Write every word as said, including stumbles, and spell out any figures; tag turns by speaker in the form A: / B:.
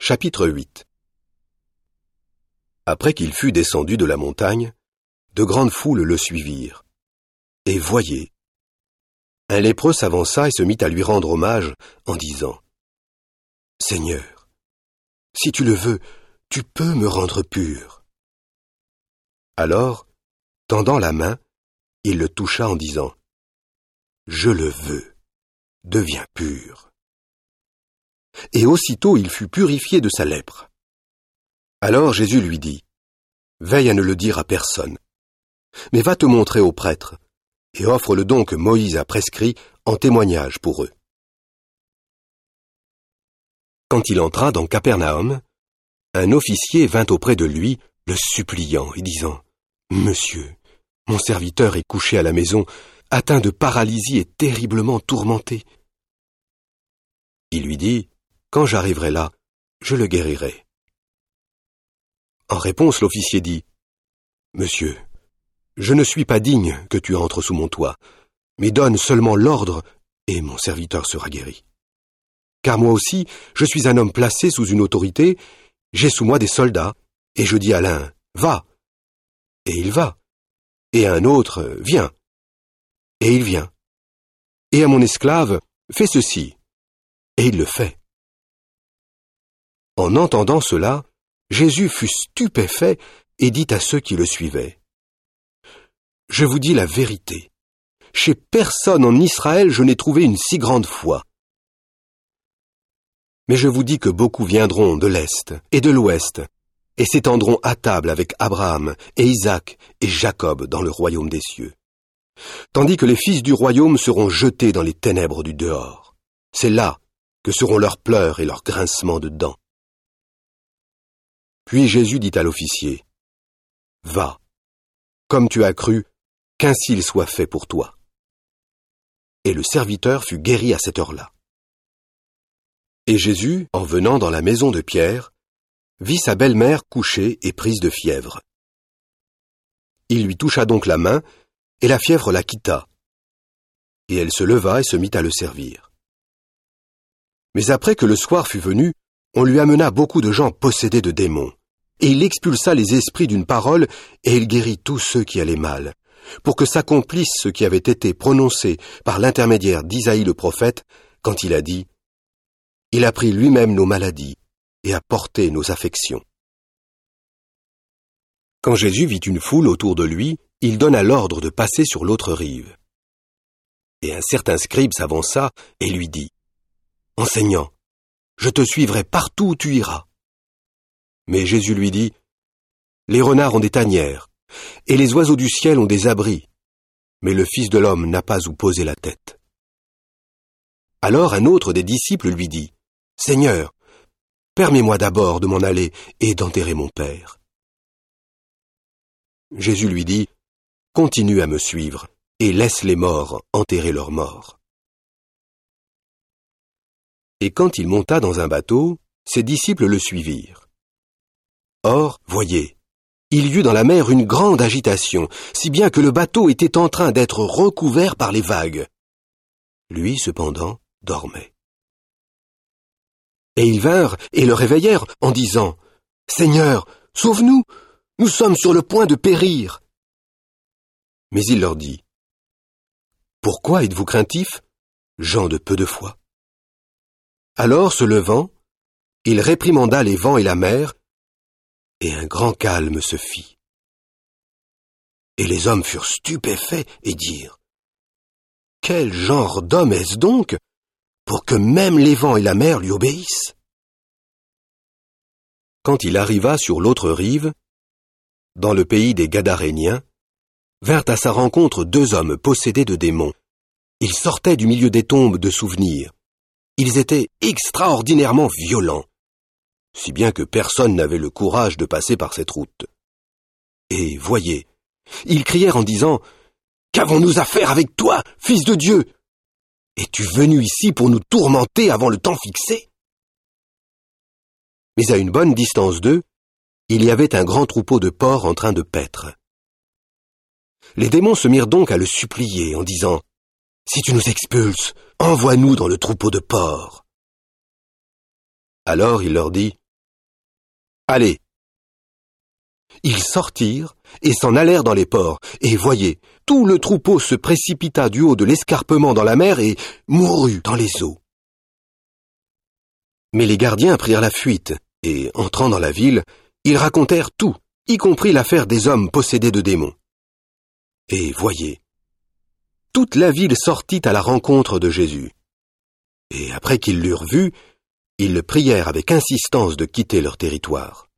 A: Chapitre huit. Après qu'il fut descendu de la montagne, de grandes foules le suivirent. Et voyez, un lépreux s'avança et se mit à lui rendre hommage en disant « Seigneur, si tu le veux, tu peux me rendre pur. » Alors, tendant la main, il le toucha en disant « Je le veux, deviens pur. » Et aussitôt il fut purifié de sa lèpre. Alors Jésus lui dit, « Veille à ne le dire à personne, mais va te montrer au prêtre, et offre le don que Moïse a prescrit en témoignage pour eux. » Quand il entra dans Capernaum, un officier vint auprès de lui, le suppliant et disant, « Monsieur, mon serviteur est couché à la maison, atteint de paralysie et terriblement tourmenté. » Il lui dit, « Quand j'arriverai là, je le guérirai. » En réponse, l'officier dit, « Monsieur, je ne suis pas digne que tu entres sous mon toit, mais donne seulement l'ordre et mon serviteur sera guéri. Car moi aussi, je suis un homme placé sous une autorité, j'ai sous moi des soldats, et je dis à l'un, « Va !» et il va, et à un autre, « Viens !» et il vient, et à mon esclave, « Fais ceci !» et il le fait. » En entendant cela, Jésus fut stupéfait et dit à ceux qui le suivaient, « Je vous dis la vérité, chez personne en Israël je n'ai trouvé une si grande foi. Mais je vous dis que beaucoup viendront de l'Est et de l'Ouest et s'étendront à table avec Abraham et Isaac et Jacob dans le royaume des cieux, tandis que les fils du royaume seront jetés dans les ténèbres du dehors. C'est là que seront leurs pleurs et leurs grincements de dents. » Puis Jésus dit à l'officier, « Va, comme tu as cru, qu'ainsi il soit fait pour toi. » Et le serviteur fut guéri à cette heure-là. Et Jésus, en venant dans la maison de Pierre, vit sa belle-mère couchée et prise de fièvre. Il lui toucha donc la main, et la fièvre la quitta. Et elle se leva et se mit à le servir. Mais après que le soir fut venu, on lui amena beaucoup de gens possédés de démons, et il expulsa les esprits d'une parole, et il guérit tous ceux qui allaient mal, pour que s'accomplisse ce qui avait été prononcé par l'intermédiaire d'Isaïe le prophète, quand il a dit « Il a pris lui-même nos maladies et a porté nos affections. » Quand Jésus vit une foule autour de lui, il donna l'ordre de passer sur l'autre rive. Et un certain scribe s'avança et lui dit « Enseignant, je te suivrai partout où tu iras. » Mais Jésus lui dit, « Les renards ont des tanières, et les oiseaux du ciel ont des abris, mais le Fils de l'homme n'a pas où poser la tête. » Alors un autre des disciples lui dit, « Seigneur, permets-moi d'abord de m'en aller et d'enterrer mon Père. » Jésus lui dit, « Continue à me suivre, et laisse les morts enterrer leurs morts. » Et quand il monta dans un bateau, ses disciples le suivirent. Or, voyez, il y eut dans la mer une grande agitation, si bien que le bateau était en train d'être recouvert par les vagues. Lui, cependant, dormait. Et ils vinrent et le réveillèrent en disant, « Seigneur, sauve-nous, nous sommes sur le point de périr. » Mais il leur dit, « Pourquoi êtes-vous craintifs, gens de peu de foi ?» Alors, se levant, il réprimanda les vents et la mer, et un grand calme se fit. Et les hommes furent stupéfaits et dirent, « Quel genre d'homme est-ce donc, pour que même les vents et la mer lui obéissent ?» Quand il arriva sur l'autre rive, dans le pays des Gadaréniens, vinrent à sa rencontre deux hommes possédés de démons. Ils sortaient du milieu des tombes de souvenirs. Ils étaient extraordinairement violents, si bien que personne n'avait le courage de passer par cette route. Et voyez, ils crièrent en disant, « Qu'avons-nous à faire avec toi, Fils de Dieu? Es-tu venu ici pour nous tourmenter avant le temps fixé ?» Mais à une bonne distance d'eux, il y avait un grand troupeau de porcs en train de paître. Les démons se mirent donc à le supplier en disant, « Si tu nous expulses, envoie-nous dans le troupeau de porcs. » Alors il leur dit, allez. Ils sortirent et s'en allèrent dans les ports, et voyez, tout le troupeau se précipita du haut de l'escarpement dans la mer et mourut dans les eaux. Mais les gardiens prirent la fuite, et, entrant dans la ville, ils racontèrent tout, y compris l'affaire des hommes possédés de démons. Et voyez, toute la ville sortit à la rencontre de Jésus. Et après qu'ils l'eurent vu, ils le prièrent avec insistance de quitter leur territoire.